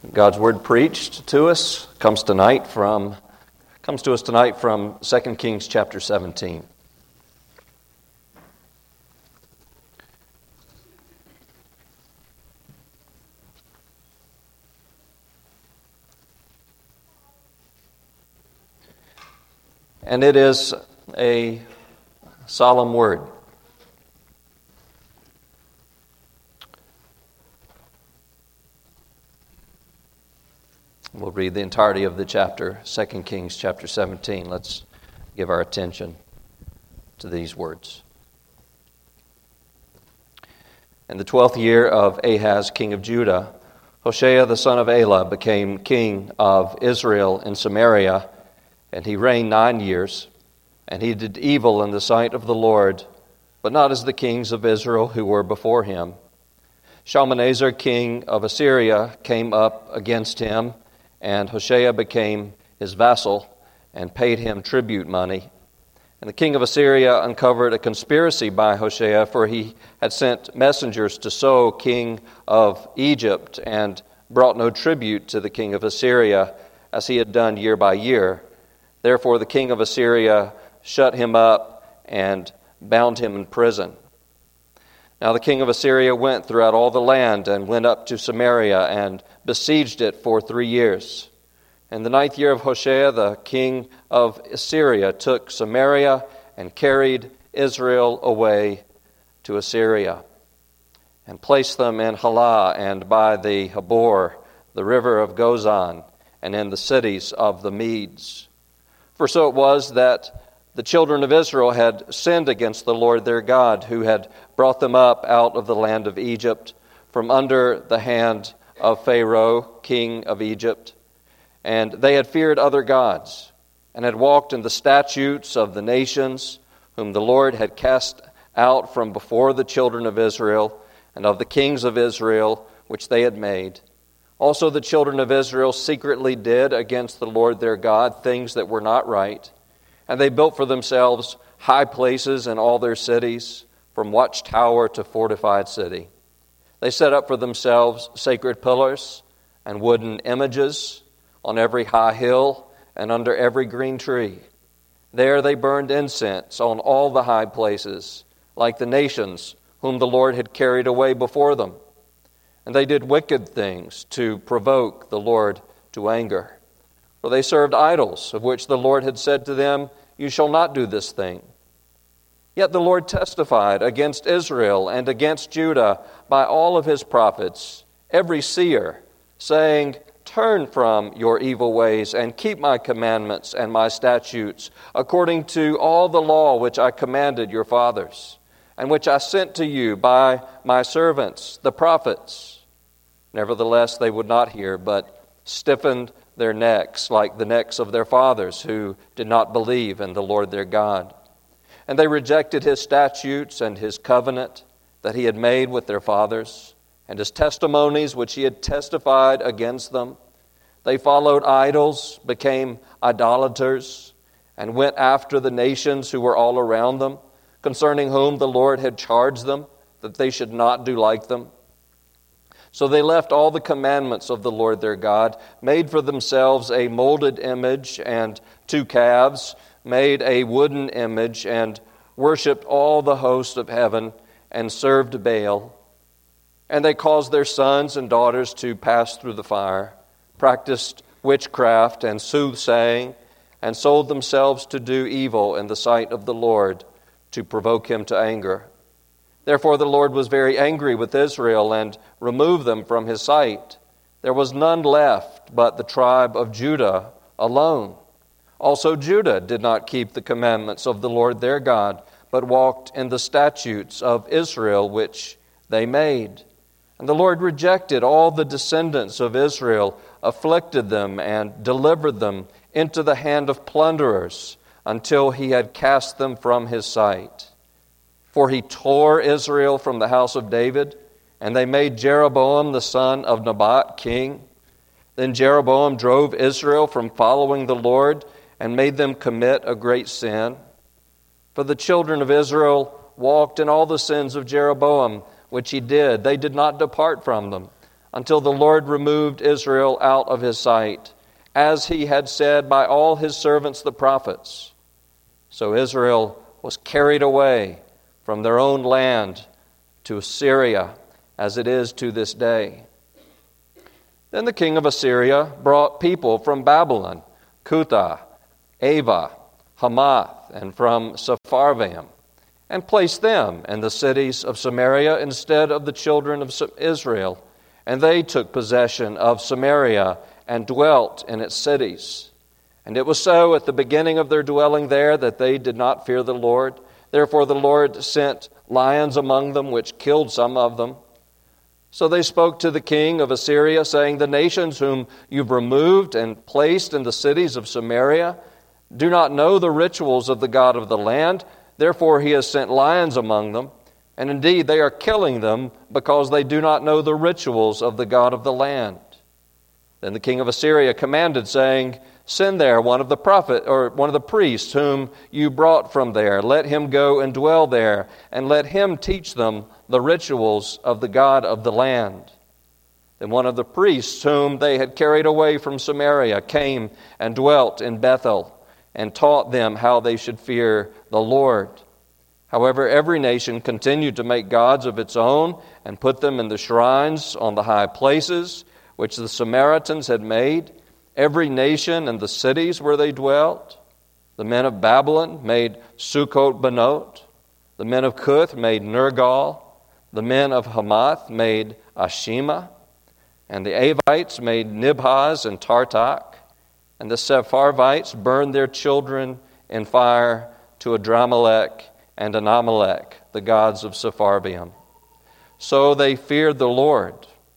God's word preached to us comes to us tonight from 2 Kings chapter 17. And it is a solemn word. We'll read the entirety of the chapter, 2 Kings chapter 17. Let's give our attention to these words. In the 12th year of Ahaz, king of Judah, Hoshea the son of Elah became king of Israel in Samaria, and he reigned 9 years. And he did evil in the sight of the Lord, but not as the kings of Israel who were before him. Shalmaneser, king of Assyria, came up against him, and Hoshea became his vassal and paid him tribute money. And the king of Assyria uncovered a conspiracy by Hoshea, for he had sent messengers to So, king of Egypt, and brought no tribute to the king of Assyria, as he had done year by year. Therefore the king of Assyria shut him up and bound him in prison. Now the king of Assyria went throughout all the land and went up to Samaria and besieged it for 3 years. In the 9th year of Hoshea, the king of Assyria took Samaria and carried Israel away to Assyria and placed them in Halah and by the Habor, the river of Gozan, and in the cities of the Medes. For so it was that the children of Israel had sinned against the Lord their God, who had brought them up out of the land of Egypt, from under the hand of Pharaoh, king of Egypt. And they had feared other gods, and had walked in the statutes of the nations, whom the Lord had cast out from before the children of Israel, and of the kings of Israel, which they had made. Also the children of Israel secretly did against the Lord their God things that were not right. And they built for themselves high places in all their cities, from watchtower to fortified city. They set up for themselves sacred pillars and wooden images on every high hill and under every green tree. There they burned incense on all the high places, like the nations whom the Lord had carried away before them. And they did wicked things to provoke the Lord to anger. For they served idols, of which the Lord had said to them, "You shall not do this thing." Yet the Lord testified against Israel and against Judah by all of his prophets, every seer, saying, "Turn from your evil ways and keep my commandments and my statutes, according to all the law which I commanded your fathers, and which I sent to you by my servants, the prophets." Nevertheless, they would not hear, but stiffened their necks like the necks of their fathers, who did not believe in the Lord their God. And they rejected his statutes and his covenant that he had made with their fathers, and his testimonies which he had testified against them. They followed idols, became idolaters, and went after the nations who were all around them, concerning whom the Lord had charged them, that they should not do like them. So they left all the commandments of the Lord their God, made for themselves a molded image and 2 calves, made a wooden image, and worshipped all the host of heaven, and served Baal. And they caused their sons and daughters to pass through the fire, practiced witchcraft and soothsaying, and sold themselves to do evil in the sight of the Lord, to provoke him to anger. Therefore the Lord was very angry with Israel and removed them from his sight. There was none left but the tribe of Judah alone. Also Judah did not keep the commandments of the Lord their God, but walked in the statutes of Israel which they made. And the Lord rejected all the descendants of Israel, afflicted them, and delivered them into the hand of plunderers, until he had cast them from his sight. For he tore Israel from the house of David, and they made Jeroboam the son of Nebat king. Then Jeroboam drove Israel from following the Lord, and made them commit a great sin. For the children of Israel walked in all the sins of Jeroboam, which he did. They did not depart from them, until the Lord removed Israel out of his sight, as he had said by all his servants the prophets. So Israel was carried away from their own land to Assyria, as it is to this day. Then the king of Assyria brought people from Babylon, Cutha, Ava, Hamath, and from Sepharvaim, and placed them in the cities of Samaria instead of the children of Israel. And they took possession of Samaria and dwelt in its cities. And it was so at the beginning of their dwelling there that they did not fear the Lord. Therefore the Lord sent lions among them, which killed some of them. So they spoke to the king of Assyria, saying, the nations whom you've removed and placed in the cities of Samaria do not know the rituals of the God of the land. Therefore he has sent lions among them. And indeed they are killing them because they do not know the rituals of the God of the land. Then the king of Assyria commanded, saying, send there one of the priests whom you brought from there. Let him go and dwell there, and let him teach them the rituals of the God of the land. Then one of the priests whom they had carried away from Samaria came and dwelt in Bethel, and taught them how they should fear the Lord. However, every nation continued to make gods of its own and put them in the shrines on the high places which the Samaritans had made, every nation and the cities where they dwelt. The men of Babylon made Sukkot-Banot. The men of Cuth made Nergal. The men of Hamath made Ashima. And the Avites made Nibhaz and Tartak. And the Sepharvites burned their children in fire to Adramelech and Anamelech, the gods of Sepharvaim. So they feared the Lord.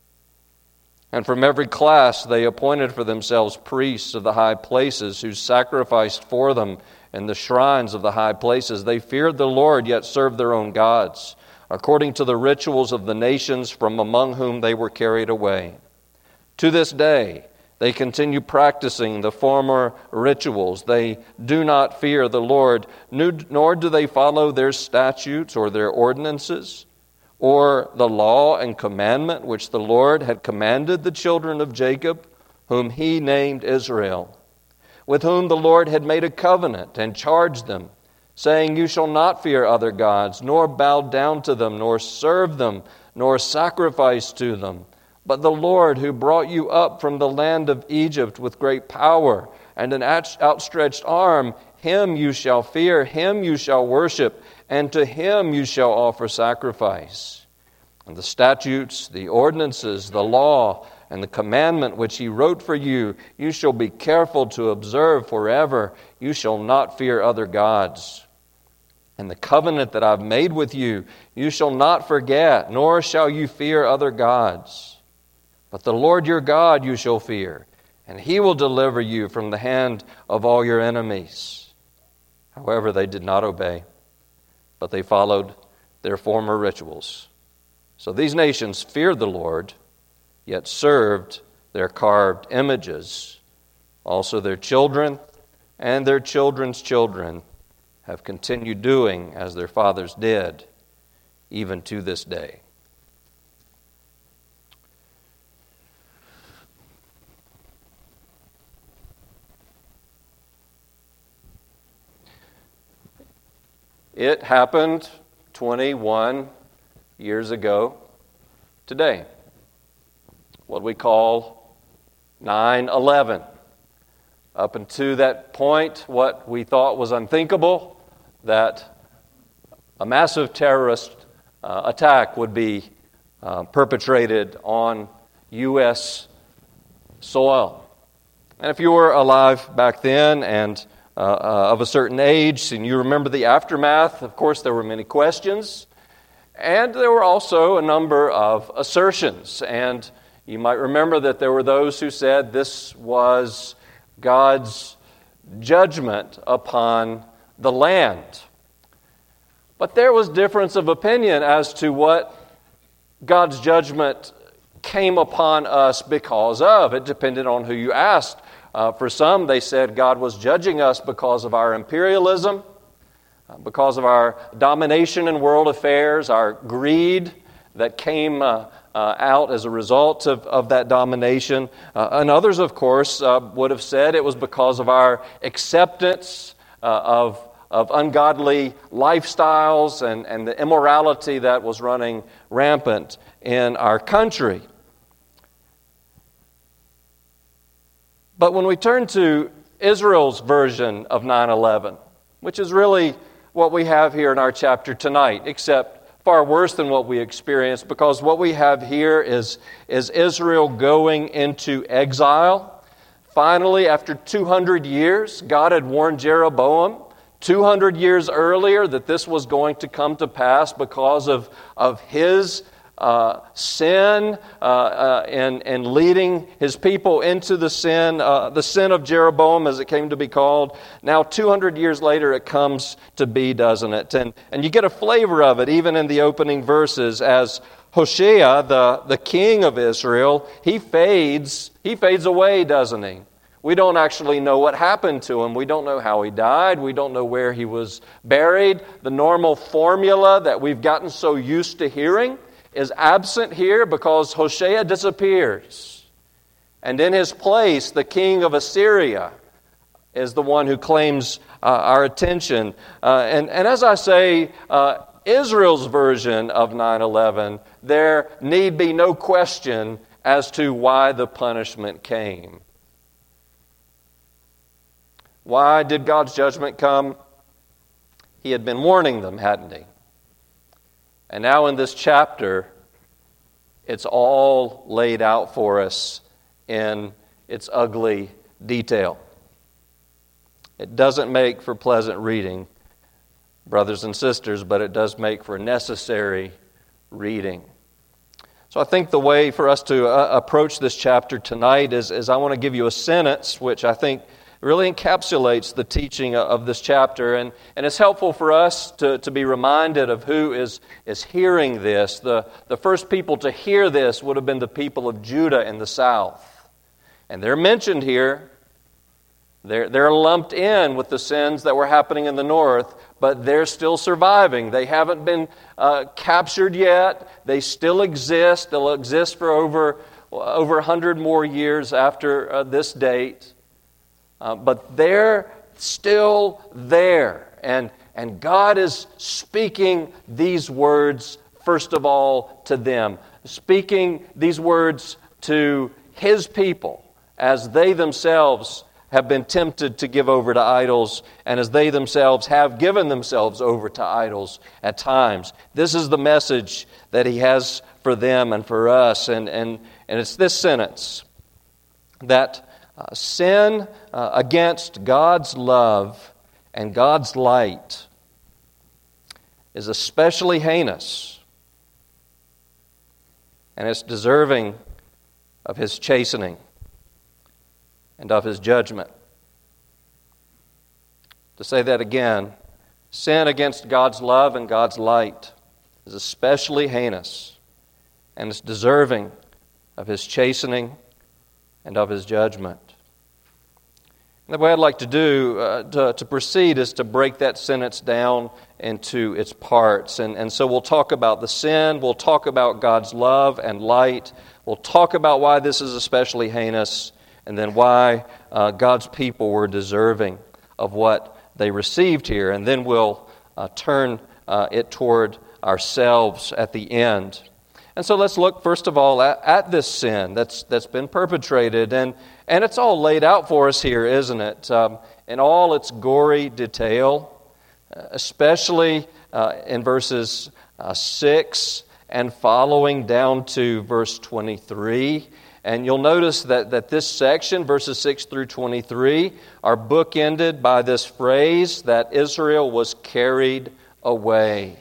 And from every class they appointed for themselves priests of the high places, who sacrificed for them in the shrines of the high places. They feared the Lord, yet served their own gods, according to the rituals of the nations from among whom they were carried away. To this day, they continue practicing the former rituals. They do not fear the Lord, nor do they follow their statutes or their ordinances, or the law and commandment which the Lord had commanded the children of Jacob, whom he named Israel, with whom the Lord had made a covenant and charged them, saying, you shall not fear other gods, nor bow down to them, nor serve them, nor sacrifice to them. But the Lord who brought you up from the land of Egypt with great power and an outstretched arm, him you shall fear, him you shall worship, and to him you shall offer sacrifice. And the statutes, the ordinances, the law, and the commandment which he wrote for you, you shall be careful to observe forever. You shall not fear other gods. And the covenant that I've made with you, you shall not forget, nor shall you fear other gods. But the Lord your God you shall fear, and he will deliver you from the hand of all your enemies. However, they did not obey, but they followed their former rituals. So these nations feared the Lord, yet served their carved images. Also their children and their children's children have continued doing as their fathers did, even to this day. It happened 21 years ago today, what we call 9/11. Up until that point, what we thought was unthinkable, that a massive terrorist attack would be perpetrated on U.S. soil. And if you were alive back then and of a certain age, and you remember the aftermath, of course there were many questions, and there were also a number of assertions. And you might remember that there were those who said this was God's judgment upon the land. But there was difference of opinion as to what God's judgment came upon us because of. It depended on who you asked. For some, they said God was judging us because of our imperialism, because of our domination in world affairs, our greed that came out as a result of that domination. And others, of course, would have said it was because of our acceptance of ungodly lifestyles and the immorality that was running rampant in our country. But when we turn to Israel's version of 9/11, which is really what we have here in our chapter tonight, except far worse than what we experienced, because what we have here is Israel going into exile. Finally, after 200 years, God had warned Jeroboam 200 years earlier that this was going to come to pass because of his sin and leading his people into the sin of Jeroboam, as it came to be called. Now, 200 years later, it comes to be, doesn't it? And you get a flavor of it even in the opening verses as Hoshea, the king of Israel, he fades away, doesn't he? We don't actually know what happened to him. We don't know how he died. We don't know where he was buried. The normal formula that we've gotten so used to hearing is absent here because Hoshea disappears. And in his place, the king of Assyria is the one who claims our attention. And as I say, Israel's version of 9/11, there need be no question as to why the punishment came. Why did God's judgment come? He had been warning them, hadn't he? And now in this chapter, it's all laid out for us in its ugly detail. It doesn't make for pleasant reading, brothers and sisters, but it does make for necessary reading. So I think the way for us to approach this chapter tonight is I want to give you a sentence which I think really encapsulates the teaching of this chapter, and it's helpful for us to be reminded of who is hearing this. The first people to hear this would have been the people of Judah in the south. And they're mentioned here. They're lumped in with the sins that were happening in the north, but they're still surviving. They haven't been captured yet. They still exist. They'll exist for over 100 more years after this date. But they're still there. And God is speaking these words, first of all, to them. Speaking these words to His people as they themselves have been tempted to give over to idols and as they themselves have given themselves over to idols at times. This is the message that He has for them and for us. And it's this sentence, that sin against God's love and God's light is especially heinous, and it's deserving of His chastening and of His judgment. To say that again, sin against God's love and God's light is especially heinous, and it's deserving of His chastening and of His judgment. And the way I'd like to do to proceed is to break that sentence down into its parts. And so we'll talk about the sin, we'll talk about God's love and light, we'll talk about why this is especially heinous, and then why God's people were deserving of what they received here. And then we'll turn it toward ourselves at the end. And so let's look first of all at this sin that's been perpetrated, and it's all laid out for us here, isn't it? In all its gory detail, especially in verses 6 and following down to verse 23. And you'll notice that this section, verses 6 through 23, are bookended by this phrase that Israel was carried away.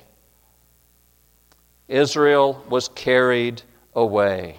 Israel was carried away.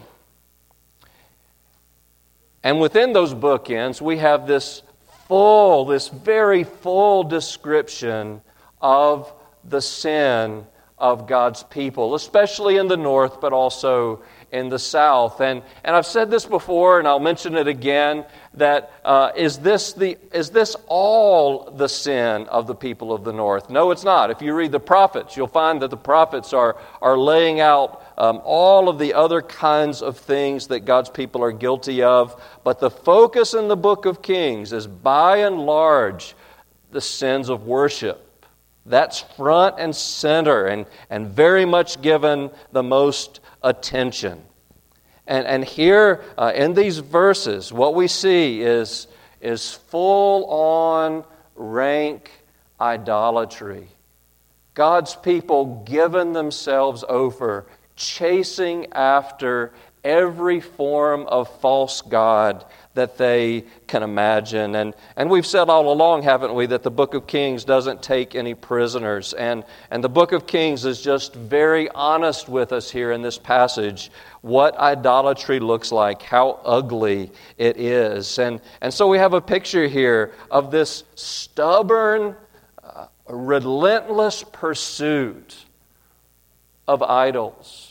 And within those bookends, we have this very full description of the sin of God's people, especially in the north, but also in the south. And I've said this before, and I'll mention it again, that is this all the sin of the people of the north? No, it's not. If you read the prophets, you'll find that the prophets are laying out all of the other kinds of things that God's people are guilty of. But the focus in the book of Kings is by and large the sins of worship. That's front and center and very much given the most attention. And here in these verses, what we see is full-on rank idolatry. God's people giving themselves over, chasing after every form of false god that they can imagine. And we've said all along, haven't we, that the book of Kings doesn't take any prisoners. And the book of Kings is just very honest with us here in this passage, what idolatry looks like, how ugly it is. And so we have a picture here of this stubborn, relentless pursuit of idols.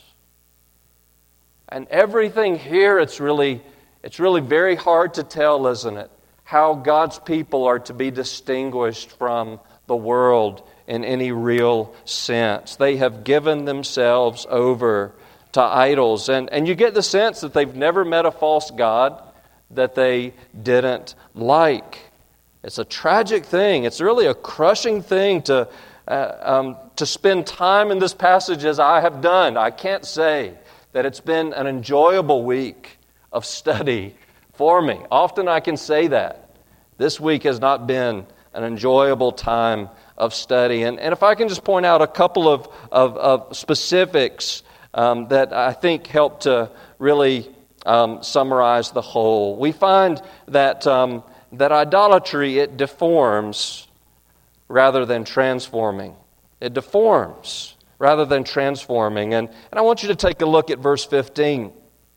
And everything here, it's really very hard to tell, isn't it, how God's people are to be distinguished from the world in any real sense. They have given themselves over to idols. And you get the sense that they've never met a false god that they didn't like. It's a tragic thing. It's really a crushing thing to spend time in this passage as I have done. I can't say that it's been an enjoyable week of study for me. Often I can say that. This week has not been an enjoyable time of study. And if I can just point out a couple of specifics that I think help to really summarize the whole. We find that idolatry, it deforms rather than transforming. It deforms rather than transforming. And I want you to take a look at verse 15.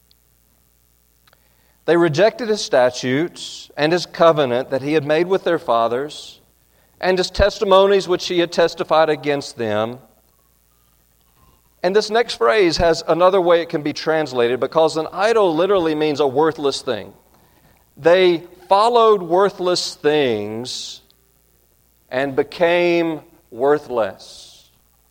They rejected His statutes and His covenant that He had made with their fathers, and His testimonies which He had testified against them. And this next phrase has another way it can be translated, because an idol literally means a worthless thing. They followed worthless things and became worthless.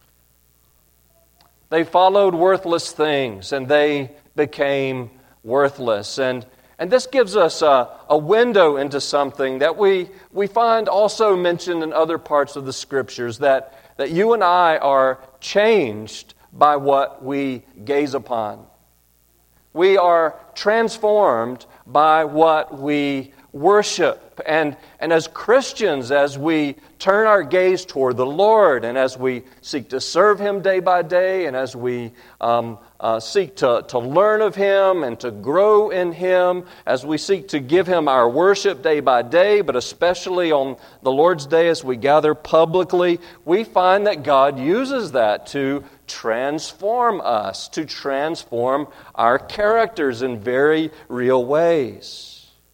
They followed worthless things and they became worthless. And this gives us a window into something that we find also mentioned in other parts of the Scriptures, that you and I are changed by what we gaze upon. We are transformed by what we worship. And as Christians, as we turn our gaze toward the Lord, and as we seek to serve Him day by day, and as we seek to learn of Him and to grow in Him, as we seek to give Him our worship day by day, but especially on the Lord's Day as we gather publicly, we find that God uses that to transform us, to transform our characters in very real ways.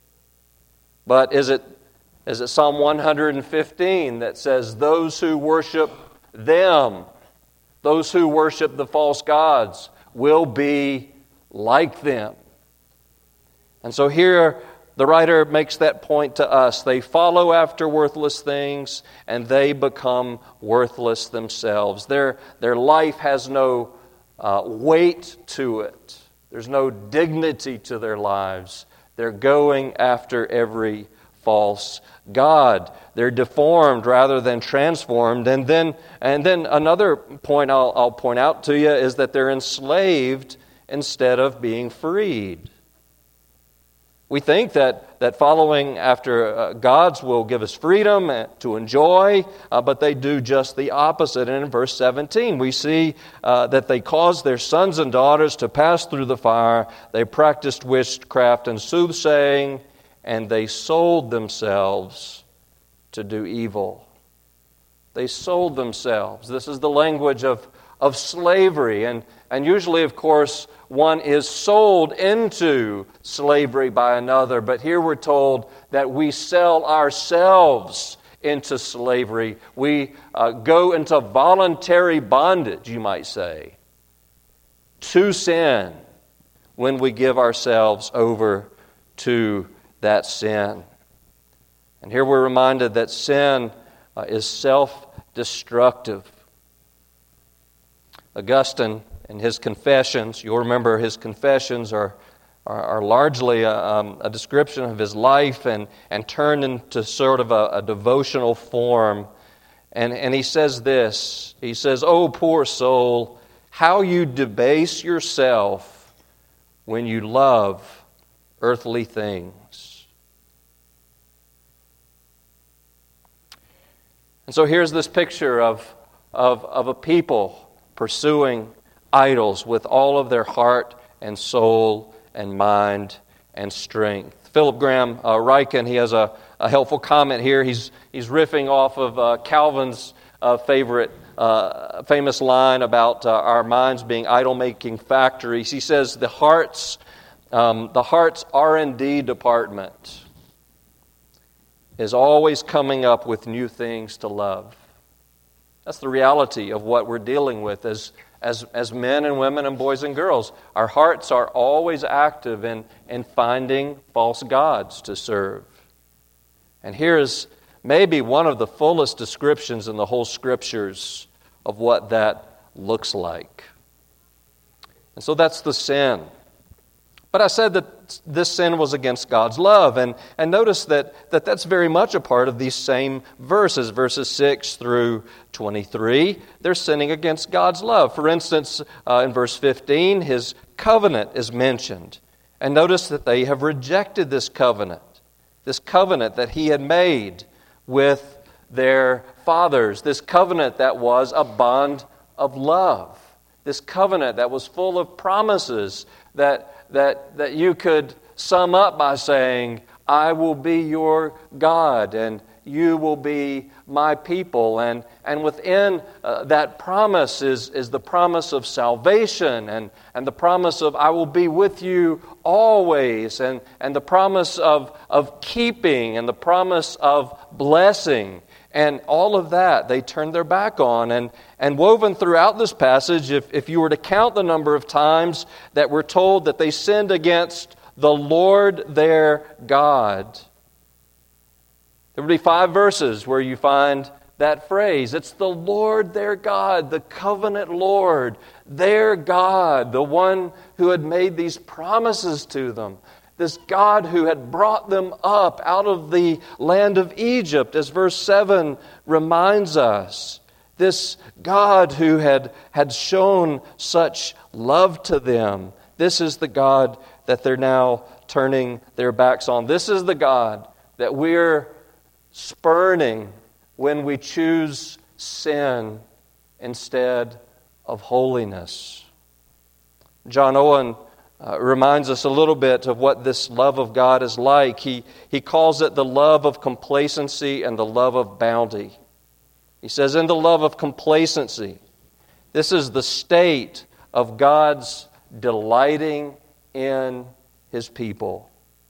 But is it Psalm 115 that says, those who worship them, those who worship the false gods, will be like them? And so here the writer makes that point to us. They follow after worthless things and they become worthless themselves. Their life has no weight to it. There's no dignity to their lives. They're going after every false god. They're deformed rather than transformed. And then another point I'll point out to you is that they're enslaved instead of being freed. We think that following after gods will give us freedom to enjoy, but they do just the opposite. And in verse 17, we see that they caused their sons and daughters to pass through the fire. They practiced witchcraft and soothsaying, and they sold themselves to do evil. They sold themselves. This is the language of slavery. And usually, of course, one is sold into slavery by another. But here we're told that we sell ourselves into slavery. We go into voluntary bondage, you might say, to sin when we give ourselves over to that sin. And here we're reminded that sin is self-destructive. Augustine in his confessions. You'll remember his confessions are largely a description of his life and turned into sort of a devotional form. And he says this, he says, "Oh, poor soul, how you debase yourself when you love earthly things." And so here's this picture of a people pursuing idols with all of their heart and soul and mind and strength. Philip Graham Ryken, he has a helpful comment here. He's riffing off of Calvin's famous line about our minds being idol-making factories. He says the heart's R&D department is always coming up with new things to love. That's the reality of what we're dealing with as men and women and boys and girls. Our hearts are always active in finding false gods to serve. And here is maybe one of the fullest descriptions in the whole Scriptures of what that looks like. And so that's the sin. But I said that this sin was against God's love. And notice that's very much a part of these same verses 6 through 23. They're sinning against God's love. For instance, in verse 15, His covenant is mentioned. And notice that they have rejected this covenant that He had made with their fathers, this covenant that was a bond of love, this covenant that was full of promises that you could sum up by saying, "I will be your God, and you will be my people." And within that promise is the promise of salvation and the promise of "I will be with you always," and the promise of keeping and the promise of blessing. And all of that they turned their back on. And woven throughout this passage, if you were to count the number of times that we're told that they sinned against the Lord their God, there would be 5 verses where you find that phrase. It's the Lord their God, the covenant Lord, their God, the one who had made these promises to them. This God who had brought them up out of the land of Egypt, as verse 7 reminds us. This God who had shown such love to them. This is the God that they're now turning their backs on. This is the God that we're spurning when we choose sin instead of holiness. John Owen reminds us a little bit of what this love of God is like. He calls it the love of complacency and the love of bounty. He says, in the love of complacency, this is the state of God's delighting in His people.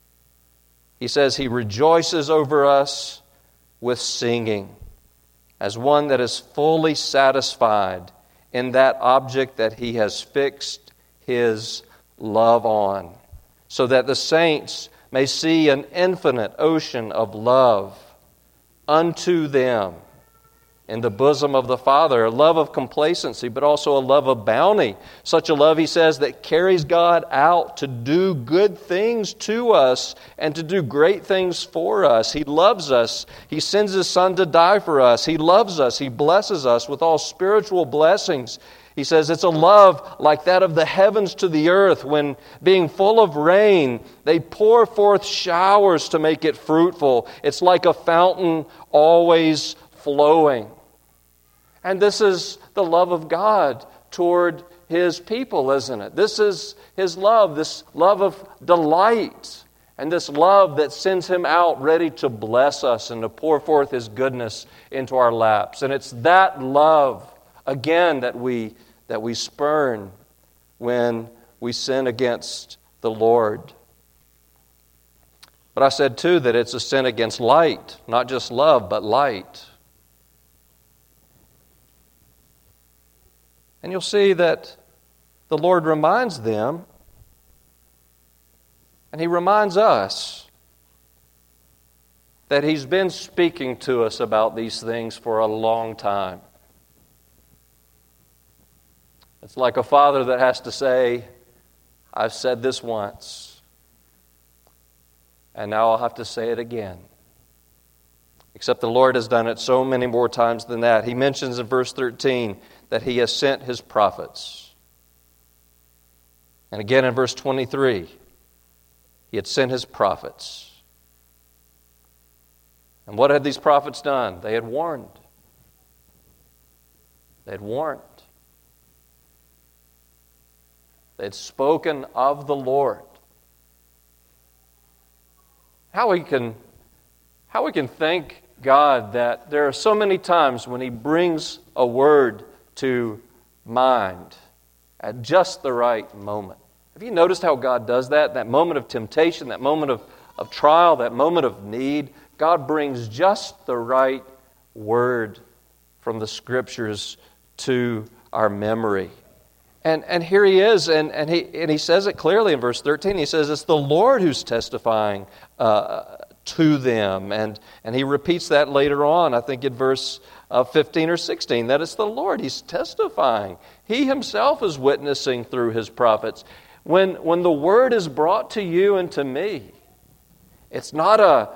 He says He rejoices over us with singing, as one that is fully satisfied in that object that He has fixed His love on, so that the saints may see an infinite ocean of love unto them in the bosom of the Father, a love of complacency, but also a love of bounty. Such a love, he says, that carries God out to do good things to us and to do great things for us. He loves us. He sends His Son to die for us. He loves us. He blesses us with all spiritual blessings. He says it's a love like that of the heavens to the earth. When being full of rain, they pour forth showers to make it fruitful. It's like a fountain always flowing. And this is the love of God toward His people, isn't it? This is His love, this love of delight, and this love that sends Him out ready to bless us and to pour forth His goodness into our laps. And it's that love, again, that we spurn when we sin against the Lord. But I said, too, that it's a sin against light, not just love, but light. And you'll see that the Lord reminds them, and He reminds us, that He's been speaking to us about these things for a long time. It's like a father that has to say, I've said this once, and now I'll have to say it again. Except the Lord has done it so many more times than that. He mentions in verse 13 that He has sent His prophets. And again in verse 23, He had sent His prophets. And what had these prophets done? They had warned. They had warned. They had spoken of the Lord. How we can thank God that there are so many times when He brings a word to mind at just the right moment. Have you noticed how God does that? That moment of temptation, that moment of trial, that moment of need, God brings just the right word from the Scriptures to our memory. And here He is, and he says it clearly in verse 13. He says it's the Lord who's testifying to them. And He repeats that later on, I think in verse 15 or 16, that it's the Lord. He's testifying. He Himself is witnessing through His prophets. When the word is brought to you and to me, it's not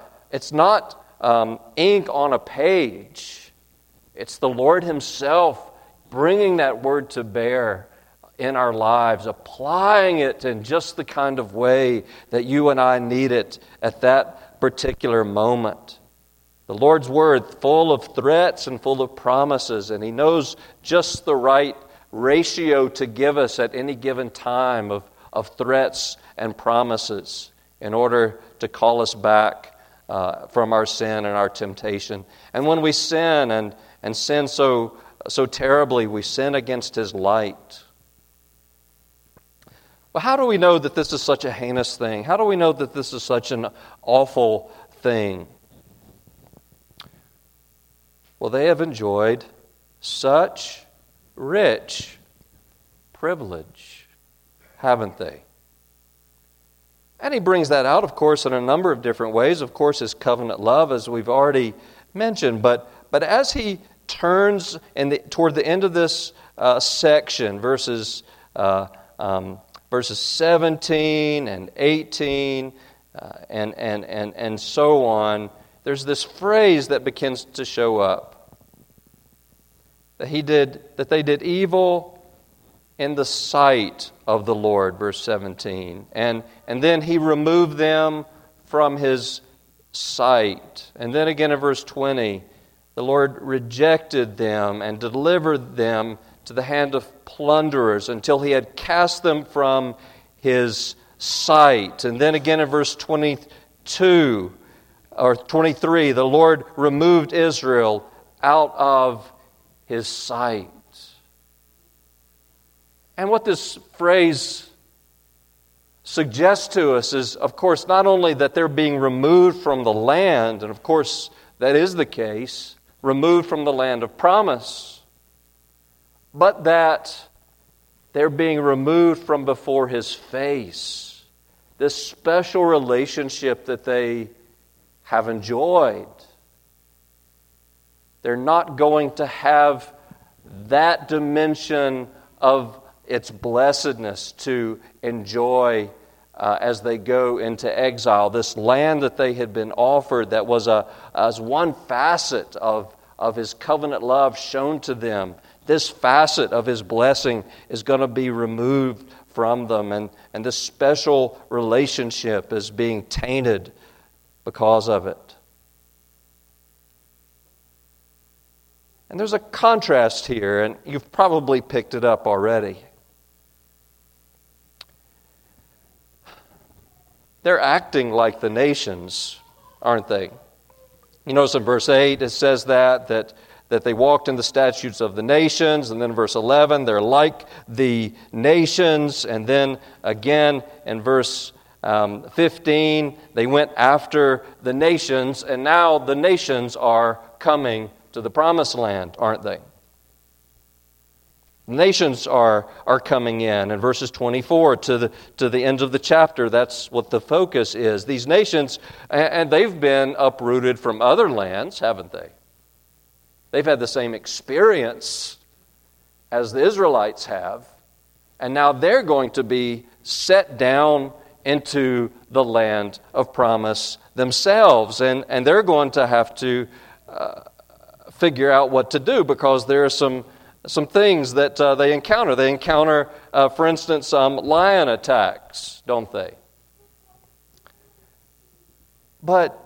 ink on a page. It's the Lord Himself bringing that word to bear in our lives, applying it in just the kind of way that you and I need it at that particular moment. The Lord's word full of threats and full of promises, and He knows just the right ratio to give us at any given time of threats and promises in order to call us back from our sin and our temptation. And when we sin and sin so terribly, we sin against His light. Well, how do we know that this is such a heinous thing? How do we know that this is such an awful thing? Well, they have enjoyed such rich privilege, haven't they? And He brings that out, of course, in a number of different ways. Of course, His covenant love, as we've already mentioned. But as He turns toward the end of this section, verses 17 and 18 and so on, there's this phrase that begins to show up. That they did evil in the sight of the Lord, verse 17. And then He removed them from His sight. And then again in verse 20, the Lord rejected them and delivered them to the hand of plunderers until He had cast them from His sight. And then again in verse 22 or 23, the Lord removed Israel out of His sight. And what this phrase suggests to us is, of course, not only that they're being removed from the land, and of course that is the case, removed from the land of promise, but that they're being removed from before His face. This special relationship that they have enjoyed. They're not going to have that dimension of its blessedness to enjoy as they go into exile. This land that they had been offered that was as one facet of His covenant love shown to them. This facet of His blessing is going to be removed from them. And this special relationship is being tainted because of it. And there's a contrast here, and you've probably picked it up already. They're acting like the nations, aren't they? You notice in verse 8 it says that they walked in the statutes of the nations, and then verse 11 they're like the nations, and then again in verse 15 they went after the nations, and now the nations are coming to the promised land, aren't they? Nations are coming in verses 24 to the end of the chapter. That's what the focus is. These nations, and they've been uprooted from other lands, haven't they? They've had the same experience as the Israelites have. And now they're going to be set down into the land of promise themselves. And they're going to have to figure out what to do, because there are some things that they encounter. They encounter, for instance, lion attacks, don't they? But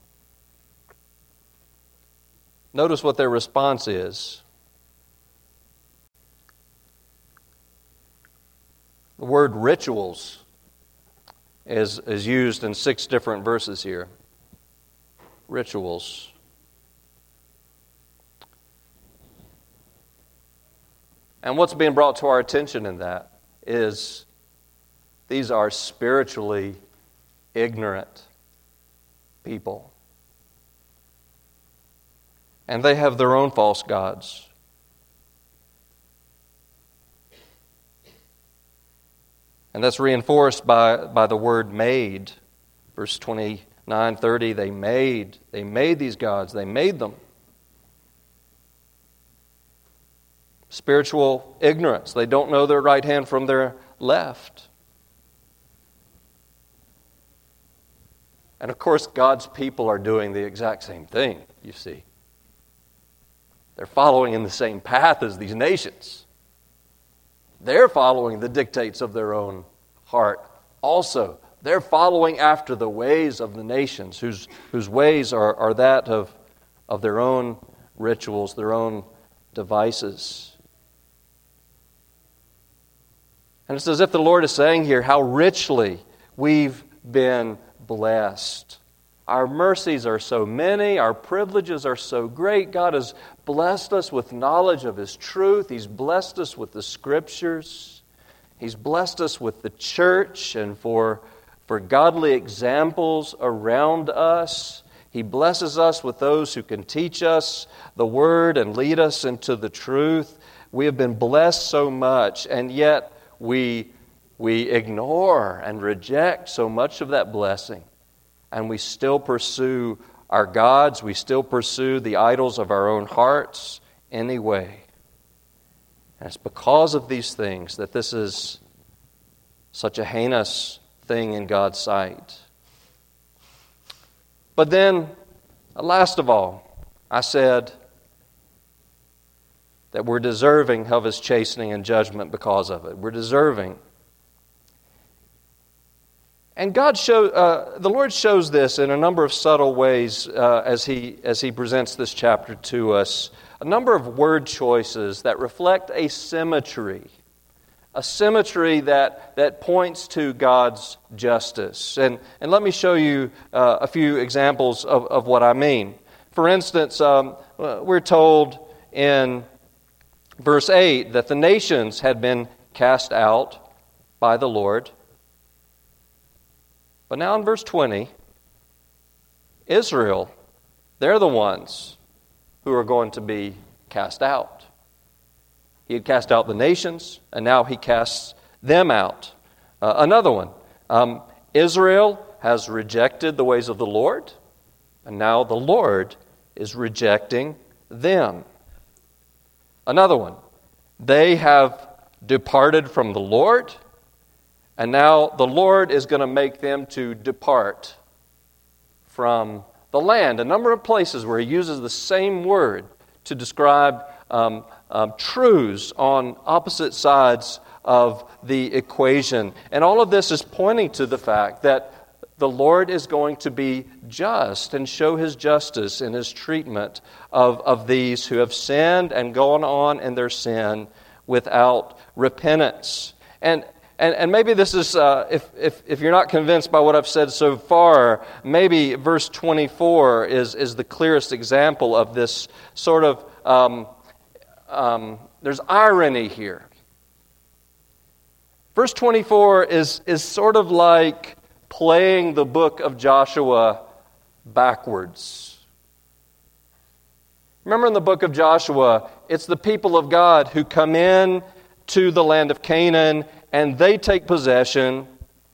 notice what their response is. The word rituals is used in 6 different verses here. Rituals. And what's being brought to our attention in that is these are spiritually ignorant people. And they have their own false gods. And that's reinforced by the word made. Verse 29, 30, they made these gods. They made them. Spiritual ignorance. They don't know their right hand from their left. And of course, God's people are doing the exact same thing, you see. They're following in the same path as these nations. They're following the dictates of their own heart also. They're following after the ways of the nations, whose ways are that of their own rituals, their own devices. And it's as if the Lord is saying here how richly we've been blessed. Our mercies are so many, our privileges are so great. God has blessed us with knowledge of His truth. He's blessed us with the Scriptures. He's blessed us with the church and for godly examples around us. He blesses us with those who can teach us the Word and lead us into the truth. We have been blessed so much, and yet we ignore and reject so much of that blessing. And we still pursue our gods. We still pursue the idols of our own hearts anyway. And it's because of these things that this is such a heinous thing in God's sight. But then, last of all, I said that we're deserving of His chastening and judgment because of it. We're deserving. And the Lord shows this in a number of subtle ways as He presents this chapter to us. A number of word choices that reflect a symmetry that points to God's justice. And let me show you a few examples of what I mean. For instance, we're told in verse 8 that the nations had been cast out by the Lord. But now in verse 20, Israel, they're the ones who are going to be cast out. He had cast out the nations, and now He casts them out. Another one, Israel has rejected the ways of the Lord, and now the Lord is rejecting them. Another one, they have departed from the Lord, and now the Lord is going to make them to depart from the land. A number of places where He uses the same word to describe truths on opposite sides of the equation. And all of this is pointing to the fact that the Lord is going to be just and show His justice in His treatment of these who have sinned and gone on in their sin without repentance. And maybe this is, if you're not convinced by what I've said so far, maybe verse 24 is the clearest example of this sort of, there's irony here. Verse 24 is sort of like playing the book of Joshua backwards. Remember in the book of Joshua, it's the people of God who come in to the land of Canaan, and they take possession,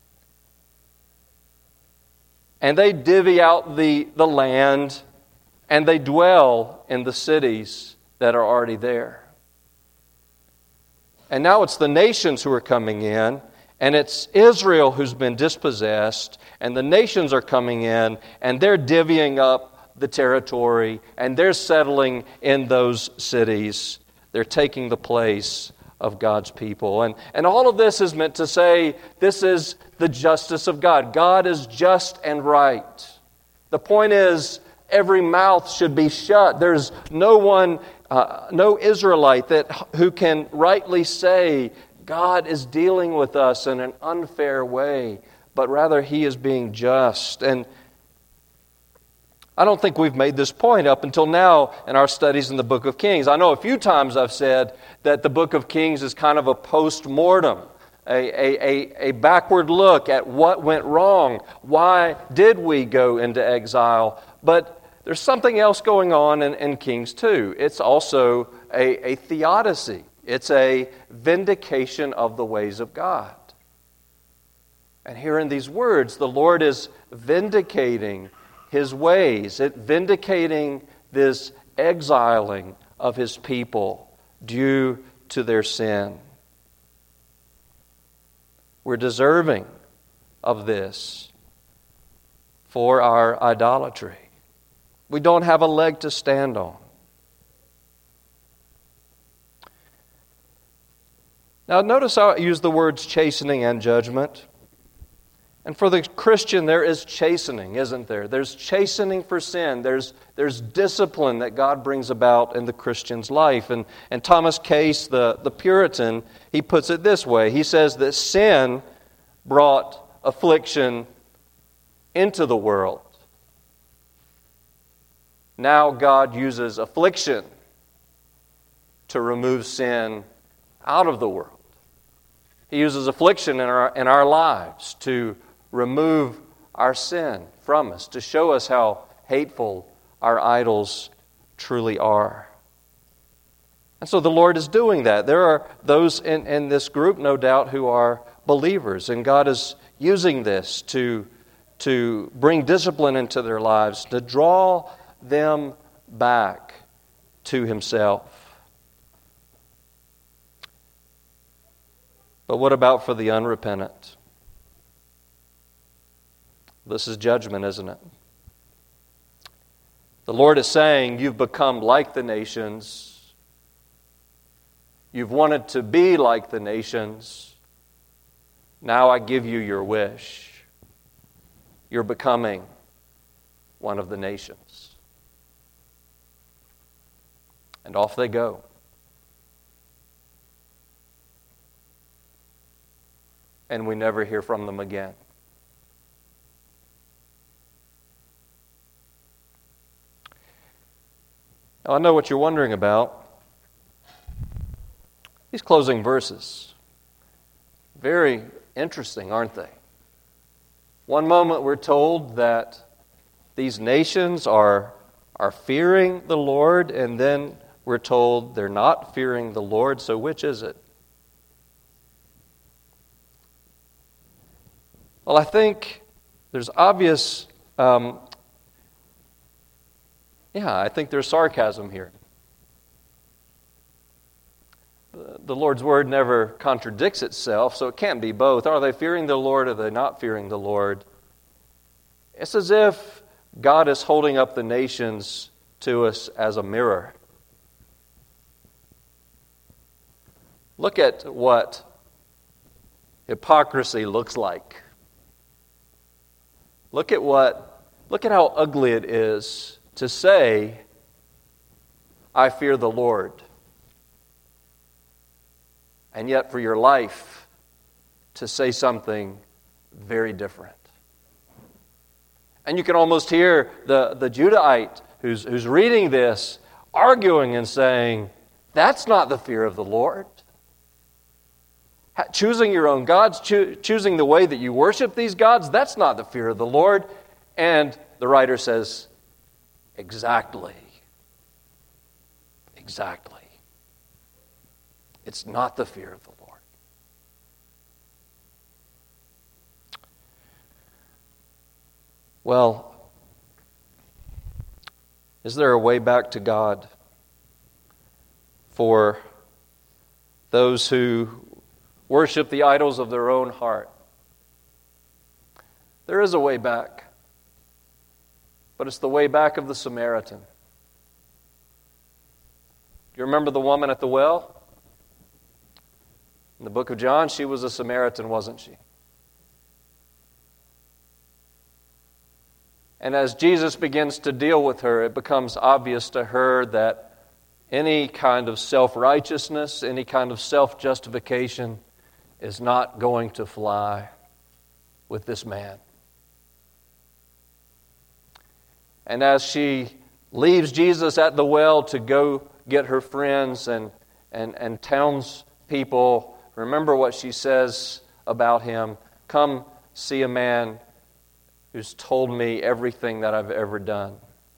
and they divvy out the land, and they dwell in the cities that are already there. And now it's the nations who are coming in, and it's Israel who's been dispossessed, and the nations are coming in, and they're divvying up the territory, and they're settling in those cities. They're taking the place of God's people. And all of this is meant to say this is the justice of God. God is just and right. The point is, every mouth should be shut. There's no Israelite who can rightly say, God is dealing with us in an unfair way, but rather He is being just. And I don't think we've made this point up until now in our studies in the book of Kings. I know a few times I've said that the book of Kings is kind of a post-mortem, a backward look at what went wrong. Why did we go into exile? But there's something else going on in Kings too. It's also a theodicy. It's a vindication of the ways of God. And here in these words, the Lord is vindicating His ways, vindicating this exiling of His people due to their sin. We're deserving of this for our idolatry. We don't have a leg to stand on. Now notice how I use the words chastening and judgment. And for the Christian, there is chastening, isn't there? There's chastening for sin. There's discipline that God brings about in the Christian's life. And Thomas Case, the Puritan, he puts it this way. He says that sin brought affliction into the world. Now God uses affliction to remove sin out of the world. He uses affliction in our lives to remove our sin from us, to show us how hateful our idols truly are. And so the Lord is doing that. There are those in this group, no doubt, who are believers, and God is using this to bring discipline into their lives, to draw them back to Himself. But what about for the unrepentant? This is judgment, isn't it? The Lord is saying, you've become like the nations. You've wanted to be like the nations. Now I give you your wish. You're becoming one of the nations. And off they go. And we never hear from them again. Now, I know what you're wondering about. These closing verses, very interesting, aren't they? One moment we're told that these nations are fearing the Lord, and then we're told they're not fearing the Lord, so which is it? Well, I think there's obvious, I think there's sarcasm here. The Lord's word never contradicts itself, so it can't be both. Are they fearing the Lord or are they not fearing the Lord? It's as if God is holding up the nations to us as a mirror. Look at what hypocrisy looks like. Look at how ugly it is to say, I fear the Lord. And yet for your life to say something very different. And you can almost hear the Judahite who's reading this arguing and saying, that's not the fear of the Lord. Choosing your own gods, choosing the way that you worship these gods, that's not the fear of the Lord. And the writer says, exactly. It's not the fear of the Lord. Well, is there a way back to God for those who worship the idols of their own heart. There is a way back, but it's the way back of the Samaritan. Do you remember the woman at the well? In the book of John, she was a Samaritan, wasn't she? And as Jesus begins to deal with her, it becomes obvious to her that any kind of self-righteousness, any kind of self-justification is not going to fly with this man. And as she leaves Jesus at the well to go get her friends and townspeople, remember what she says about him. Come see a man who's told me everything that I've ever done.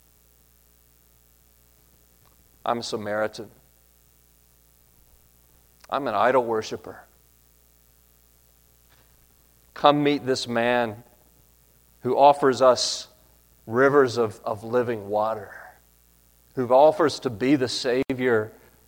I'm a Samaritan. I'm an idol worshiper. Come meet this man who offers us rivers of living water, who offers to be the Savior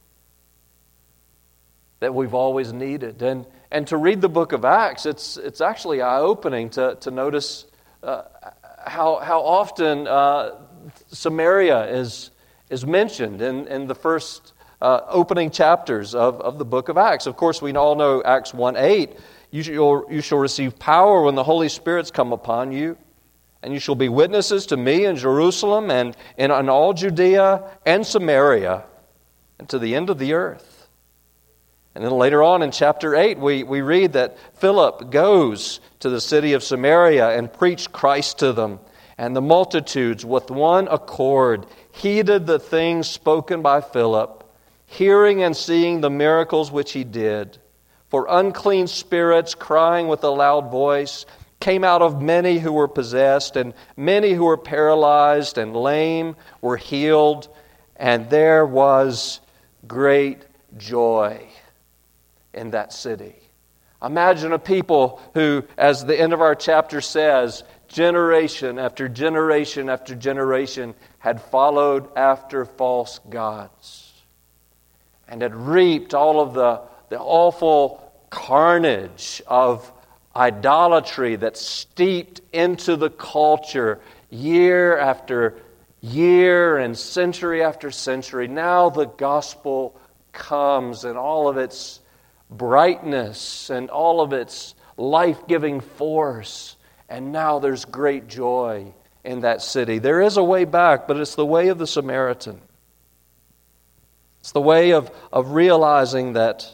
that we've always needed. And to read the book of Acts, it's actually eye-opening to notice how often Samaria is mentioned in the first opening chapters of the book of Acts. Of course, we all know Acts 1:8. You shall receive power when the Holy Spirit's come upon you, and you shall be witnesses to me in Jerusalem and in all Judea and Samaria and to the end of the earth. And then later on in chapter 8, we read that Philip goes to the city of Samaria and preached Christ to them. And the multitudes with one accord heeded the things spoken by Philip, hearing and seeing the miracles which he did. For unclean spirits, crying with a loud voice, came out of many who were possessed, and many who were paralyzed and lame were healed, and there was great joy in that city. Imagine a people who, as the end of our chapter says, generation after generation after generation had followed after false gods and had reaped all of the awful carnage of idolatry that steeped into the culture year after year and century after century. Now the gospel comes in all of its brightness and all of its life-giving force, and now there's great joy in that city. There is a way back, but it's the way of the Samaritan. It's the way of realizing that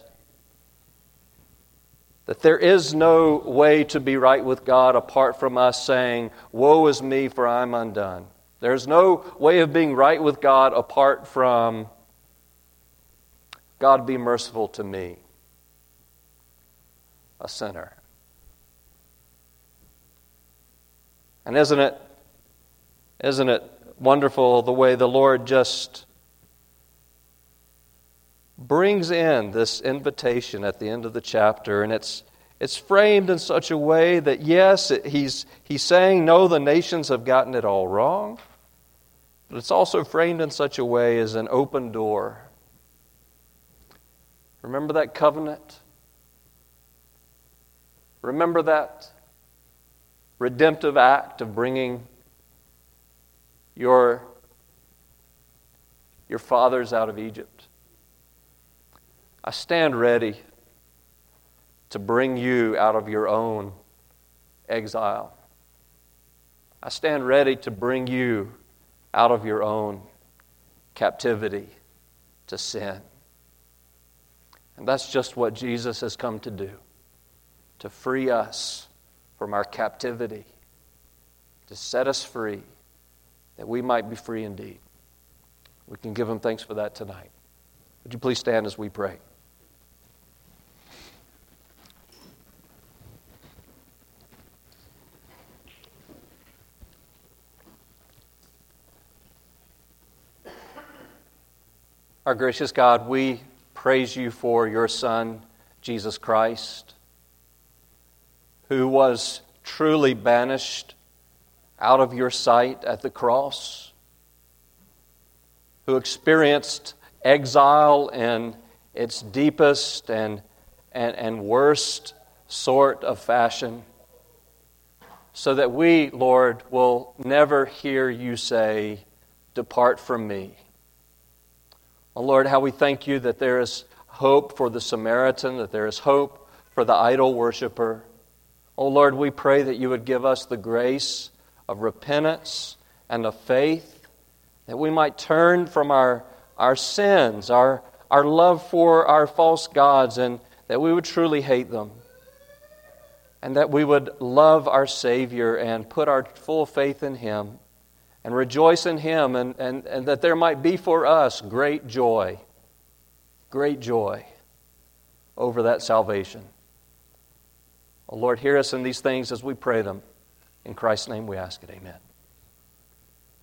there is no way to be right with God apart from us saying, "Woe is me, for I'm undone." There's no way of being right with God apart from, "God, be merciful to me, a sinner." And isn't it wonderful the way the Lord just brings in this invitation at the end of the chapter, and it's framed in such a way that yes, he's saying no, the nations have gotten it all wrong, but it's also framed in such a way as an open door. Remember that covenant? Remember that redemptive act of bringing your fathers out of Egypt? I stand ready to bring you out of your own exile. I stand ready to bring you out of your own captivity to sin. And that's just what Jesus has come to do, to free us from our captivity, to set us free, that we might be free indeed. We can give Him thanks for that tonight. Would you please stand as we pray? Our gracious God, we praise you for your Son, Jesus Christ, who was truly banished out of your sight at the cross, who experienced exile its deepest and worst sort of fashion, so that we, Lord, will never hear you say, "Depart from me." Oh Lord, how we thank you that there is hope for the Samaritan, that there is hope for the idol worshiper. Oh Lord, we pray that you would give us the grace of repentance and of faith, that we might turn from our sins, our love for our false gods, and that we would truly hate them. And that we would love our Savior and put our full faith in Him and rejoice in Him, and that there might be for us great joy over that salvation. Oh Lord, hear us in these things as we pray them. In Christ's name we ask it, amen.